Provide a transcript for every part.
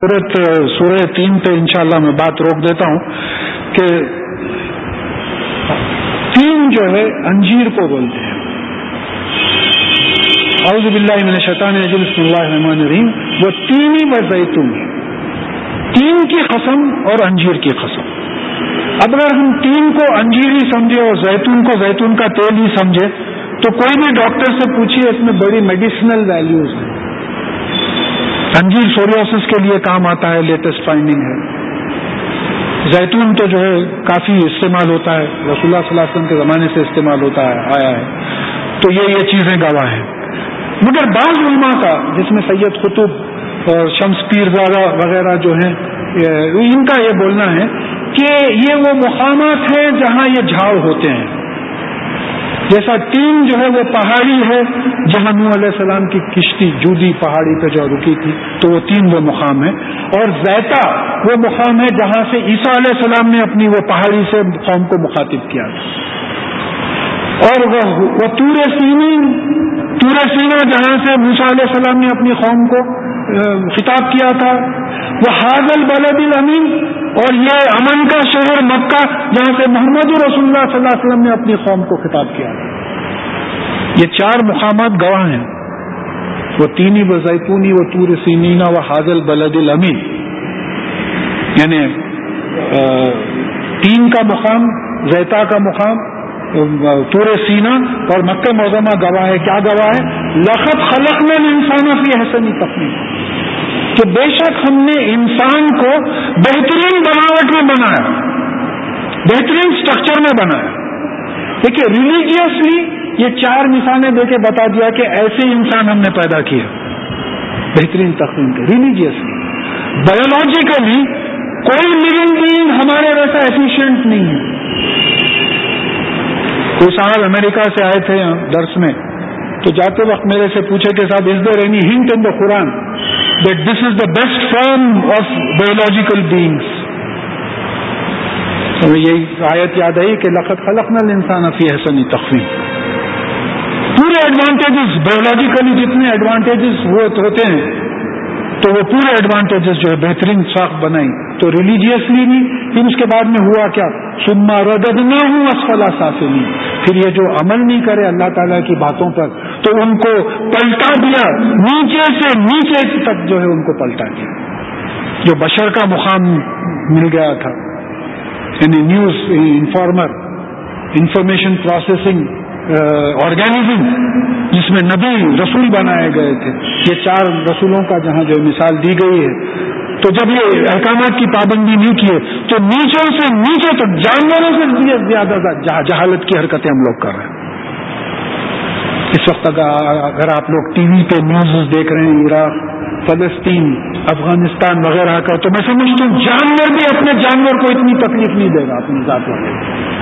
سورہ 3 پہ انشاءاللہ میں بات روک دیتا ہوں کہ 3 جو ہے انجیر کو بولتے ہیں. اعوذ باللہ من الشیطان الرجیم بسم اللہ الرحمن الرحیم. وہ تینی و زیتون، 3 کی قسم اور انجیر کی قسم. اب اگر ہم 3 کو انجیر ہی سمجھے اور زیتون کو زیتون کا تیل ہی سمجھے تو کوئی بھی ڈاکٹر سے پوچھیے اس میں بڑی میڈیسنل ویلیوز ہیں. انجیر سوریاسس کے لیے کام آتا ہے، لیٹسٹ فائنڈنگ ہے. زیتون تو جو ہے کافی استعمال ہوتا ہے، رسول اللہ صلی اللہ علیہ وسلم کے زمانے سے استعمال ہوتا ہے آیا ہے. تو یہ چیزیں گواہ ہیں. مگر بعض علماء کا جس میں سید قطب اور شمس پیرزادہ وغیرہ جو ہیں ان کا یہ بولنا ہے کہ یہ وہ مقامات ہیں جہاں یہ جھاڑ ہوتے ہیں. جیسا 3 جو ہے وہ پہاڑی ہے جہاں نوح علیہ السلام کی کشتی جودی پہاڑی پہ جو رکی تھی، تو وہ 3 وہ مقام ہے. اور زیتا وہ مقام ہے جہاں سے عیسیٰ علیہ السلام نے اپنی وہ پہاڑی سے قوم کو مخاطب کیا تھا. اور وہ طور سینا جہاں سے موسیٰ علیہ السلام نے اپنی قوم کو خطاب کیا تھا. وہ حاذ البلد الامین، اور یہ امن کا شہر مکہ جہاں سے محمد رسول اللہ صلی اللہ علیہ وسلم نے اپنی قوم کو خطاب کیا تھا. یہ 4 مقامات گواہ ہیں. وہ تینی و زیتونی و طور سینینا و حاذ البلد الامین، یعنی 3 کا مقام، زیتا کا مقام، طور سینا اور مکہ معظمہ گواہ ہے. کیا گواہ ہے؟ لقد خلقنا الانسان فی احسن تقویم، کہ بے شک ہم نے انسان کو بہترین بناوٹ میں بنایا، بہترین سٹرکچر میں بنایا. دیکھیے ریلیجیسلی یہ 4 مثالیں دے کے بتا دیا کہ ایسے انسان ہم نے پیدا کیا بہترین تقویم کے. ریلیجیسلی، بایولوجیکلی کوئی لیونگ بینگ ہمارے ویسا ایفیشینٹ نہیں ہے. کوئی صاحب امریکہ سے آئے تھے درس میں، تو جاتے وقت میرے سے پوچھے کہ صاحب is there any hint in the Quran that this is the best form of biological beings. ہمیں یہی آیت یاد آئی کہ لقد خلقنا الانسان فی احسن تقویم. پورے ایڈوانٹیجز بایولوجیکلی جتنے ایڈوانٹیجز ہوتے ہیں تو وہ پورے ایڈوانٹیجز جو ہے بہترین ساخت بنائی. تو ریلیجیسلی بھی، پھر اس کے بعد میں ہوا کیا؟ ثم رددناہ اسفل سافلین. پھر یہ جو عمل نہیں کرے اللہ تعالیٰ کی باتوں پر تو ان کو پلٹا دیا، نیچے سے نیچے تک جو ہے ان کو پلٹا دیا. جو بشر کا مقام مل گیا تھا، یعنی news informer, information processing organism, جس میں نبی رسول بنائے گئے تھے. یہ 4 رسولوں کا جہاں جو مثال دی گئی ہے. تو جب یہ احکامات کی پابندی نہیں کیے تو نیچوں سے نیچے تک جانوروں سے زیادہ جہالت کی حرکتیں ہم لوگ کر رہے ہیں. اس وقت اگر آپ لوگ ٹی وی پہ نیوز دیکھ رہے ہیں عراق، فلسطین، افغانستان وغیرہ کا، تو میں سمجھتا ہوں جانور بھی اپنے جانور کو اتنی تکلیف نہیں دے گا اپنی ذات والے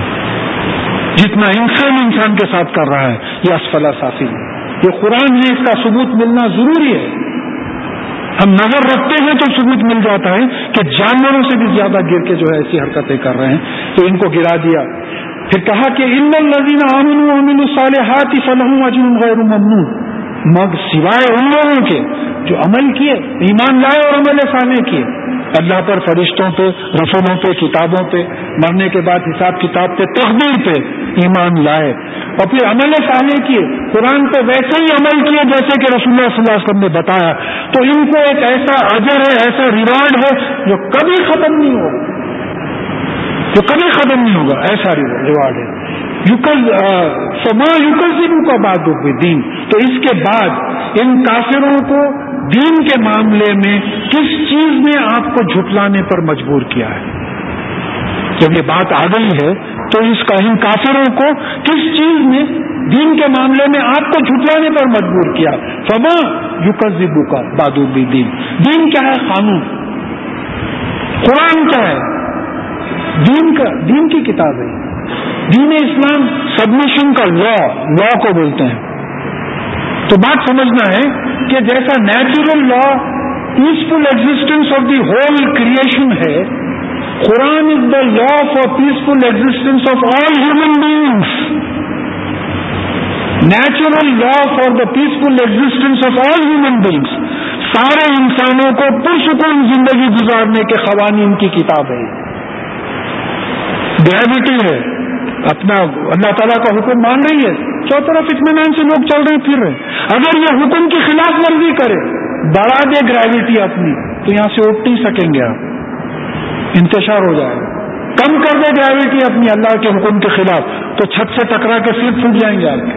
جتنا انسان کے ساتھ کر رہا ہے. یہ اسفل سافلین، یہ قرآن ہے، اس کا ثبوت ملنا ضروری ہے. ہم نظر رکھتے ہیں تو ثبوت مل جاتا ہے کہ جانوروں سے بھی زیادہ گر کے جو ہے ایسی حرکتیں کر رہے ہیں. تو ان کو گرا دیا. پھر کہا کہ ان الذین آمنوا وعملوا الصالحات فلہم اجر غیر ممنون، مگر سوائے ان لوگوں کے جو عمل کیے، ایمان لائے اور عمل صالح کیے، اللہ پر، فرشتوں پہ، رسولوں پہ، کتابوں پہ، مرنے کے بعد حساب کتاب پہ، تقدیر پہ ایمان لائے اور پھر عمل صالح کیے، قرآن پہ ویسے ہی عمل کیے جیسے کہ رسول اللہ صلی اللہ علیہ وسلم نے بتایا، تو ان کو ایک ایسا اجر ہے، ایسا ریوارڈ ہے جو کبھی ختم نہیں ہوگا، جو کبھی ختم نہیں ہوگا. ایسا ریوارڈ ہے. فما یکذبک بعد بالدین. تو اس کے بعد ان کافروں کو دین کے معاملے میں کس چیز نے آپ کو جھٹلانے پر مجبور کیا ہے؟ جب یہ بات آ گئی ہے تو ان کافروں کو کس چیز نے دین کے معاملے میں آپ کو جھٹلانے پر مجبور کیا؟ فما یکذبک بعد بالدین. دین کیا ہے؟ قانون. قرآن کیا ہے؟ دین کی کتاب ہے. دین اسلام سبمیشن کا لا کو بولتے ہیں. تو بات سمجھنا ہے کہ جیسا natural law peaceful existence of the whole creation ہے، Quran is the law for peaceful existence of all human beings. Natural law for the peaceful existence of all human beings. سارے انسانوں کو پرسکون زندگی گزارنے کے قوانین کی کتاب ہے. گریوٹی ہے، اپنا اللہ تعالیٰ کا حکم مان رہی ہے، چاروں طرف اطمینان سے لوگ چل رہے پھر رہے. اگر یہ حکم کی خلاف ورزی کرے، بڑھا دے گریوٹی اپنی، تو یہاں سے اٹھ نہیں سکیں گے آپ، انتشار ہو جائے گا. کم کر دے گریوٹی اپنی اللہ کے حکم کے خلاف، تو چھت سے ٹکرا کے سر پھوٹ جائیں گے آپ کے.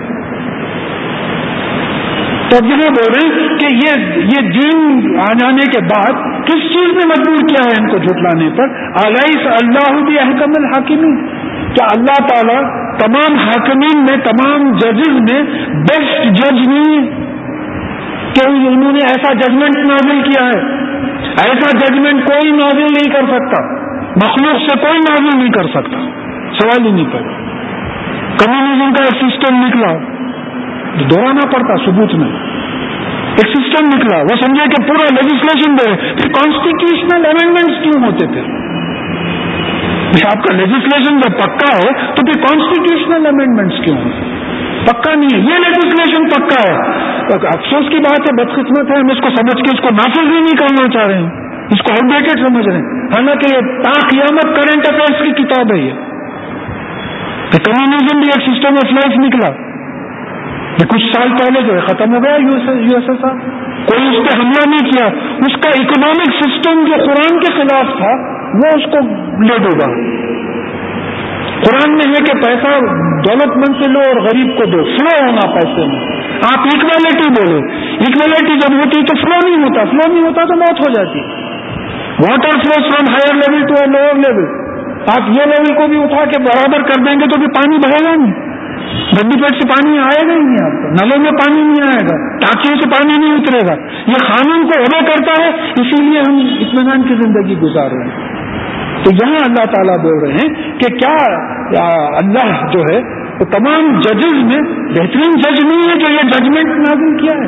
تو اب یہ بول رہے ہیں کہ یہ دین آ جانے کے بعد کس چیز نے مجبور کیا ہے ان کو جھٹلانے پر؟ الیس اللہ باحکم الحاکمین، کیا اللہ تعالیٰ تمام حاکمین میں، تمام ججز میں بیسٹ جج نہیں ہے کہ انہوں نے ایسا ججمنٹ نازل کیا ہے؟ ایسا ججمنٹ کوئی نازل نہیں کر سکتا، مخلوق سے کوئی نازل نہیں کر سکتا، سوال ہی نہیں پیدا. کمیونزم کا ایک سسٹم نکلا، دہرانا پڑتا ثبوت میں، ایک سسٹم نکلا، وہ سمجھے کہ پورا لیجسلیشن دے رہے. پھر کانسٹیٹیوشنل امینڈمنٹس کیوں ہوتے تھے؟ آپ کا لیجسلیشن جب پکا ہے تو پھر کانسٹیٹیوشنل امینڈمنٹس کیوں ہوتے؟ پکا نہیں ہے، یہ لیجسلیشن پکا ہے. افسوس کی بات ہے، بدقسمت ہے، ہم اس کو سمجھ کے اس کو نافذ بھی نہیں کرنا چاہ رہے ہیں، اس کو آؤٹ ڈیٹڈ سمجھ رہے ہیں. حالانکہ یہ تا قیامت کرنٹ افیئرس کی کتاب ہے. یہ کمیونزم بھی ایک سسٹم آف لائف نکلا، یہ کچھ سال پہلے جو ہے ختم ہو گیا. یو ایس ایس آر کوئی اس پہ حملہ نہیں کیا، اس کا اکنامک سسٹم جو قرآن کے خلاف تھا وہ اس کو لے ڈوبا. قرآن میں ہے کہ پیسہ دولت مند سے لو اور غریب کو دو، فلو ہونا پیسے میں. آپ ایکویلٹی بولو، ایکویلٹی جب ہوتی تو فلو نہیں ہوتا، فلو نہیں ہوتا تو موت ہو جاتی. Water flow from higher level to a lower level. آپ یہ لیول کو بھی اٹھا کے برابر کر دیں گے تو بھی پانی بہے گا نہیں، گندی پیٹ سے پانی آئے گا ہی نہیں، آپ کو نلوں میں پانی نہیں آئے گا، ٹانکیوں سے پانی نہیں اترے گا. یہ قانون کو اوبے کرتا ہے، اسی لیے ہم اطمینان کی زندگی گزار رہے ہیں. تو یہاں اللہ تعالیٰ بول رہے ہیں کہ کیا اللہ جو ہے وہ تمام ججز میں بہترین جج نہیں ہے جو یہ ججمنٹ نازل کیا ہے؟